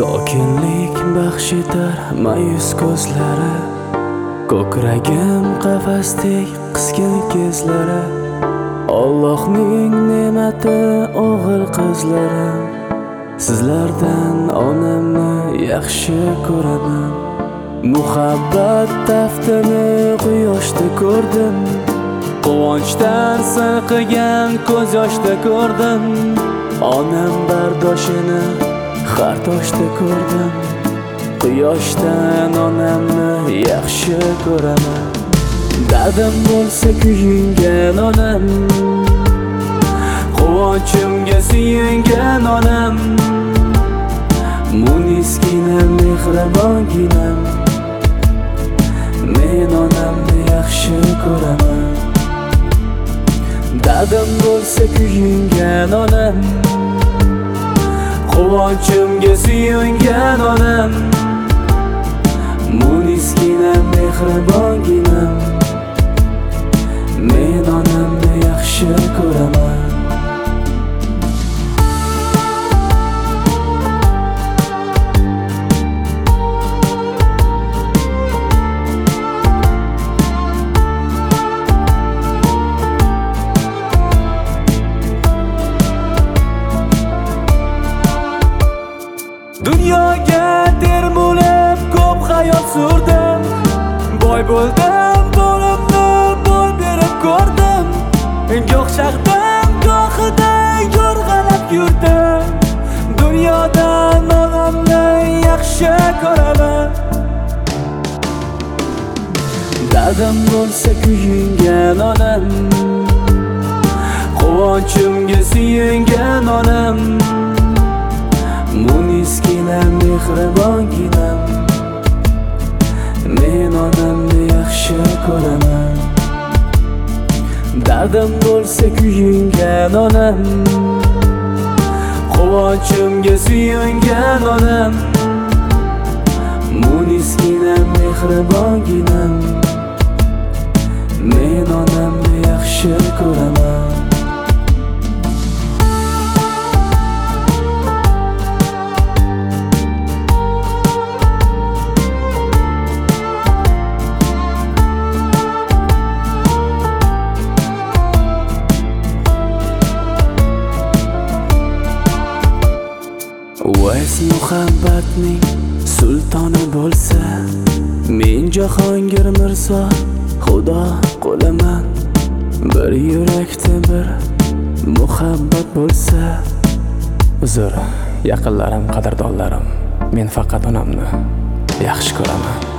Sokinlik baxsh etar mayus ko'zlari, ko'kragim qafasdek qisgan kezlari. Allohning ne'mati o'g'il qizlarim, sizlardan onamni yaxshi ko'raman. Muhabbat taftini quyoshda ko'rdim, quvonchdan sirqigan ko'z yoshda ko'rdim. Onam bardoshini har toshda ko'rdim, quyoshdan onamni yaxshi ko'raman. Dadim bo'lsa kuyingan onam, quvonchimga suyungan onam. Munisgina mehribonginam, men onamni yaxshi ko'raman. Dadim bo'lsa kuyingan onam, quvonchimga suyungan onam. Munisgina mehribonginam, men onamni yaxshi ko'raman. Dunyoga termulib ko'p hayot surdim, boy bo'ldim, bo'limni boy berib ko'rdim. Goh shahdan gohidan yo'rg'alab yurdim, dunyodan onamni yaxshi ko'raman. Dadim bo'lsa kuyingan onam, quvonchimga suyungan onam. Munisgina mehribonginam, men onamni yaxshi ko'raman. Dadim bo'lsa kuyingan onam, quvonchimga suyungan onam. Munisgina mehribonginam, men onamni yaxshi ko'raman. Vays muhabbatning sultoni bo'lsa, men Jahongir Mirzo Xudo qo'laman. Bir yurakda bir muhabbat bo'lsa, uzr yaqinlarim, qadrdonlarim, men faqat onamni yaxshi ko'raman.